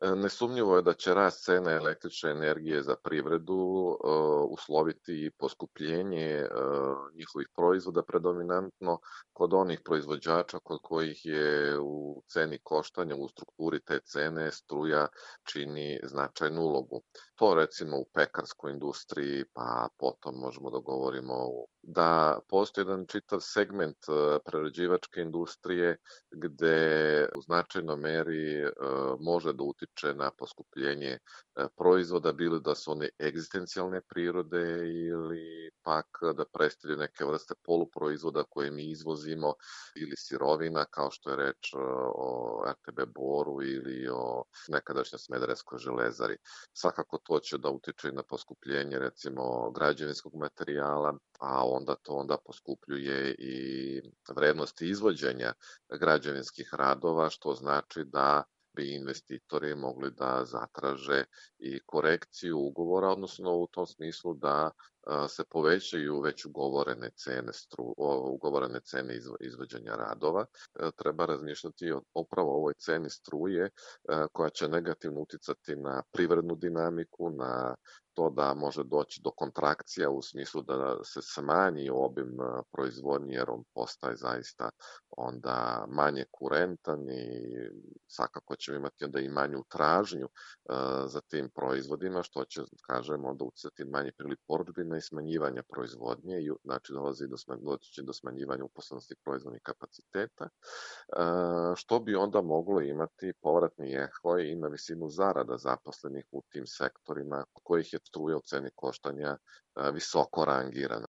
Nesumnjivo je da će rast cene električne energije za privredu usloviti poskupljenje njihovih proizvoda predominantno kod onih proizvođača kod kojih je u ceni koštanja, u strukturi te cene struja čini značajnu ulogu. To recimo u pekarskoj industriji, pa potom možemo da govorimo da postoji jedan čitav segment prerađivačke industrije gde u značajnoj meri može da utiče na poskupljenje proizvoda, bilo da su one egzistencijalne prirode ili pak da predstavljaju neke vrste poluproizvoda koje mi izvozimo ili sirovina, kao što je reč o RTB Boru ili o nekadašnjoj Smederevskoj železari. Svakako to će da utiče na poskupljenje recimo građevinskog materijala, a onda to poskupljuje i vrednost izvođenja građevinskih radova, što znači da bi investitori mogli da zatraže i korekciju ugovora, odnosno u tom smislu da se povećaju već ugovorene cene izvođenja radova. Treba razmišljati upravo o ovoj ceni struje koja će negativno uticati na privrednu dinamiku, na to da može doći do kontrakcija u smislu da se smanji obim proizvodnje jer on postaje zaista onda manje kurentan i svakako ćemo imati onda i manju tražnju za tim proizvodima, što će, kažemo, onda uticati manji priliv porudžbina i smanjivanja proizvodnje, znači doći do smanjivanja uposlenosti proizvodnih kapaciteta, što bi onda moglo imati povratni eho i na visinu zarada zaposlenih u tim sektorima kojih je struja u ceni koštanja visoko rangirana.